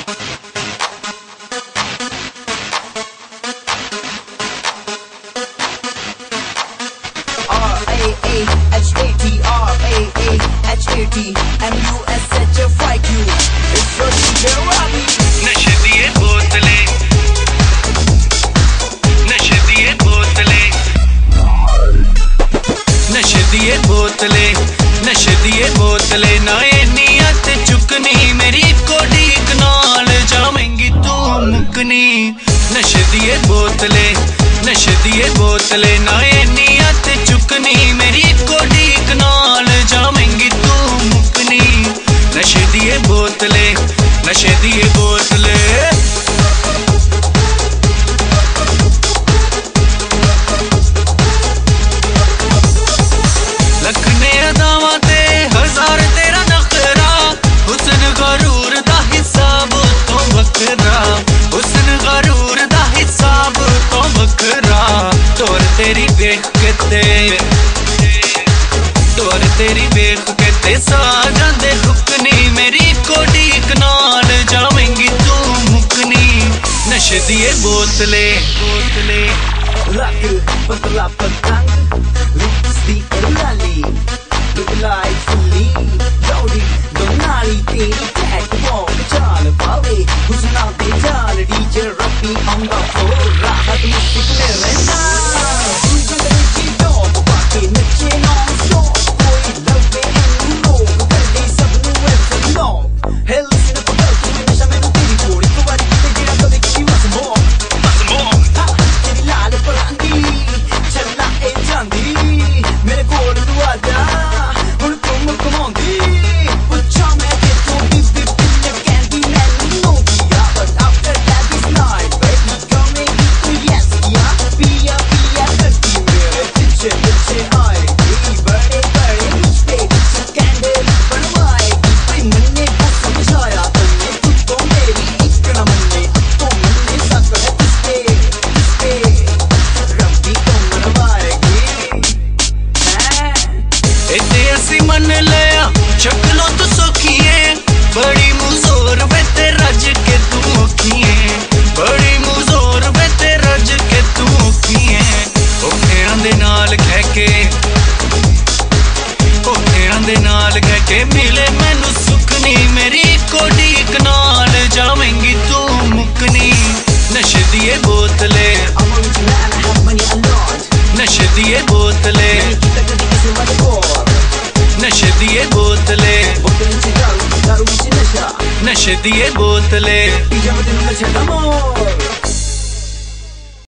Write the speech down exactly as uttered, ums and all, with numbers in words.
बोतले नशे दिए बोतले ना नियत चुकनी मेरी कोडीक नाल जावेंगी तू मुकनी। नशे दिए बोतले नशे दिए बोतले ना नियत चुकनी मेरी कोडीक नाल जावेंगी तू मुकनी। नशे दिए बोतले नशे दिए बोतले लखने अदावा ते हजार तेरा नखरा हुस्न गरूर दा हिसाब तो बखरा हुस्न गरूर दा हिसाब तो बखरा। तोर तेरी वेख के ते तोर तेरी वेख के ते सा जांदे रुकनी मेरी कोडीक नाल जावेंगी तू मुकनी। नशे दिए बोतले बोतले लक पतला पतंग लिपस्टिक लाली look like fully loaded दोनाली तेरी catwalk चाल पावे हुस्ना दे चाल DJ Rafi on the floor राहत मुश्किल में रहना सुगंध की डॉग बाकी नचे non stop कोई लवे इन लोग कर दे सब नु ऐसे लोग hell listen up girl तू नशा में तेरी जोड़ी तो बारी किते गिरा कदे की मस मोर मस मोर तेरी लाल परांदी चला ए चांदी मेरे कोल तू आजा हुण तुम कमांदी पुछा मैं ते तू दिस दिस दिल कैंडी मैं नो किया but after that this night baby coming to yes किया पिया पिया करती मेरे पीछे पीछे आएगी बड़े बड़े रिश्ते कैंडल बनवाएगी भाई मन्ने को समझाया तन्ने तुझको मेरी एक न मन्ने अब तो मन्ने सक है किसके किसके रब्बी को मनवाएगी इते असी मन लिया शक्लों तो सौखिए बड़ी मुजोर वे ते रज के तू औखिए बड़ी मुजोर वे ते रज के तू औखिए। ओ फेरां दे नाल कह के ओ फेरां दे नाल कह के मिले मैनू सुखनी मेरी कोडीक नाल जावेंगी तू मुकनी। नशे दिए बोतले I'm original and I have money a lot नशे दिए बोतले kita jadi kisi wajah kor नशे दिए बोतले बोतल नीचे दारू दारू नीचे नशा नशे दिए बोतले pijama din nashा